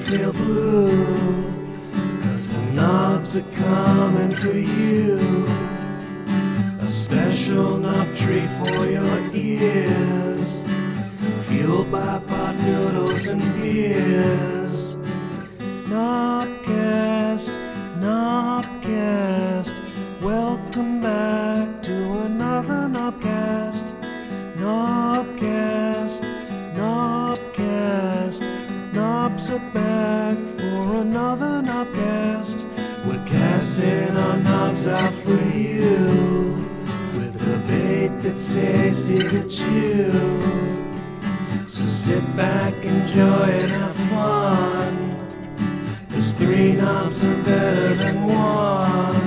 feel blue, 'cause the knobs are coming for you. A special knob treat for your ears, fueled by pot noodles and beers. Knobcast, Knobcast, welcome back to another Knobcast. Knobcast, Knobcast, knobs are back for another Knobcast. We're casting our knobs out for you, with a bait that's tasty to chew. So sit back, enjoy and have fun, 'cause 3 knobs are better than 1.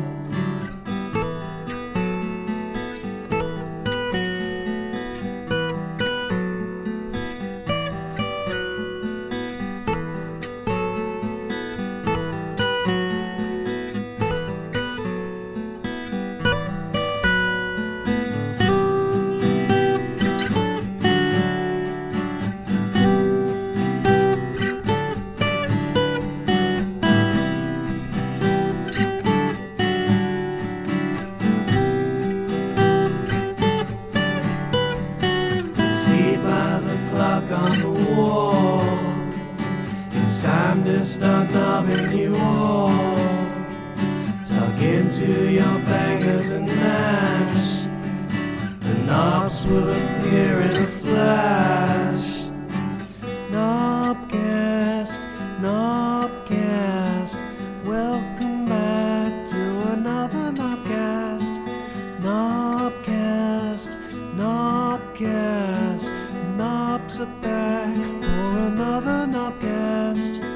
By the clock on the wall, it's time to start knobbing you all. Tuck into your bangers and mash, the knobs will appear in a flash. Knobcast, Knobcast, welcome back to another Knobcast. Knobcast, Knobcast, knobs are back for another Knobcast.